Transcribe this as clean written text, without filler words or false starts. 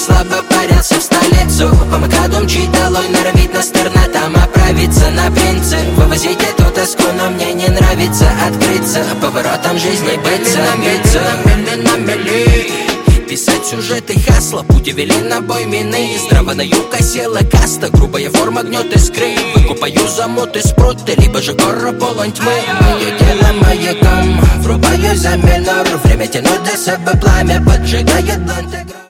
слабо парился в столицу. По МКАДу мчит долой, норовит на стерна там оправиться на принцип. Вывозить эту тоску, но мне не нравится открыться поворотом жизни быться. Медленно мели писать сюжеты хасла, пути вели на бой мины. Здраво на юг осела каста, грубая форма гнет искры. Выкупаю замуты спруты, либо же гора полон тьмы. Мое тело маяком, врубаю за минор. Время тянуть до себя пламя, поджигает бланты.